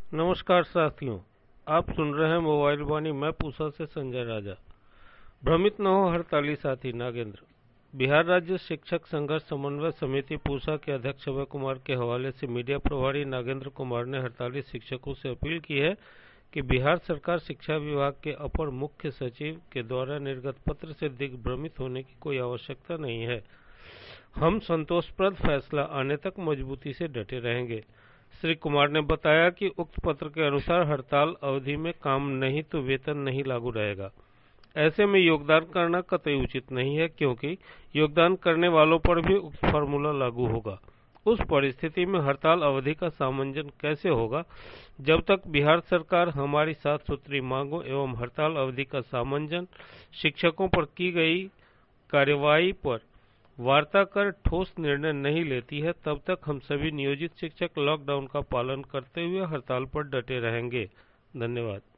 नमस्कार साथियों, आप सुन रहे हैं मोबाइल वाणी। मैं पूसा से संजय राजा। भ्रमित न हो हड़ताली साथी नागेंद्र। बिहार राज्य शिक्षक संघर्ष समन्वय समिति पूसा के अध्यक्ष अभय कुमार के हवाले से मीडिया प्रभारी नागेंद्र कुमार ने हड़ताली शिक्षकों से अपील की है कि बिहार सरकार शिक्षा विभाग के अपर मुख्य सचिव के द्वारा निर्गत पत्र से दिग्भ्रमित होने की कोई आवश्यकता नहीं है। हम संतोषप्रद फैसला आने तक मजबूती से डटे रहेंगे। श्री कुमार ने बताया कि उक्त पत्र के अनुसार हड़ताल अवधि में काम नहीं तो वेतन नहीं लागू रहेगा। ऐसे में योगदान करना कतई उचित नहीं है, क्योंकि योगदान करने वालों पर भी उक्त फार्मूला लागू होगा। उस परिस्थिति में हड़ताल अवधि का सामंजन कैसे होगा? जब तक बिहार सरकार हमारी 7 सूत्री मांगों एवं हड़ताल अवधि का सामंजन शिक्षकों पर की गई कार्यवाही पर वार्ता कर ठोस निर्णय नहीं लेती है, तब तक हम सभी नियोजित शिक्षक लॉकडाउन का पालन करते हुए हड़ताल पर डटे रहेंगे। धन्यवाद।